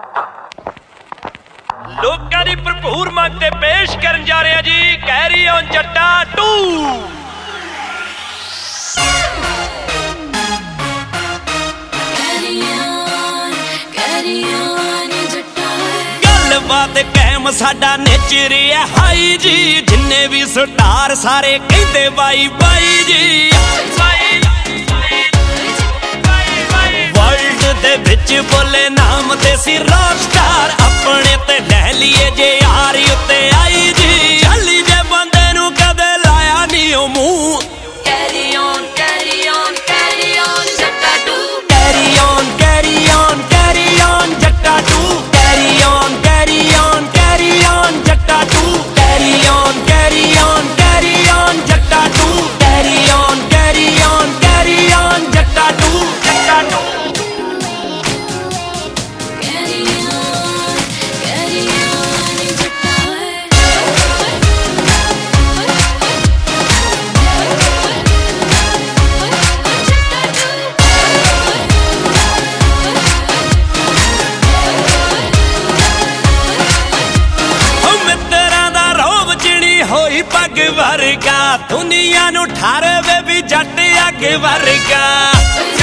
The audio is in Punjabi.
ਲੋਕਾਂ ਦੀ ਭਰਪੂਰ ਮੰਗ ਤੇ ਪੇਸ਼ ਕਰਨ ਜਾ ਰਹੇ ਹਾਂ ਜੀ ਕੈਰੀ ਔਨ ਜੱਟਾ 2। ਗੱਲਬਾਤ ਕਾਇਮ ਸਾਡਾ ਨੇਚਰ ਹੈ ਹਾਈ ਜੀ, ਜਿੰਨੇ ਵੀ ਸਟਾਰ ਸਾਰੇ ਕਹਿੰਦੇ ਬਾਈ ਬਾਈ ਜੀ। ਵਰਲਡ ਦੇ ਵਿੱਚ ਬੋਲੇ ਨਾਮ ਤੇ ਸੀ ਰੌਕ ਸਟਾਰ, ਆਪਣੇ ਤੇ ਲੈ ਲਈਏ ਜੇ ਯਾਰ ਉੱਤੇ ਆਈ ਜੀ। ਚੱਲੀ ਜੇ ਬੰਦੇ ਨੂੰ ਕਦੇ ਲਾਇਆ ਨੀ ਉਹ ਮੂੰਹ, carry on carry on carry on Jatta 2, carry on carry on carry on Jatta 2, carry on carry on carry on Jatta 2, carry on carry on carry on Jatta 2, carry on carry on carry on Jatta 2, Jatta 2। ਹੋਈ ਪੱਗ ਵਰਗਾ ਦੁਨੀਆ ਨੂੰ ਠਾਰਵੇ ਵੀ ਜੱਟ ਅੱਗ ਵਰਗਾ।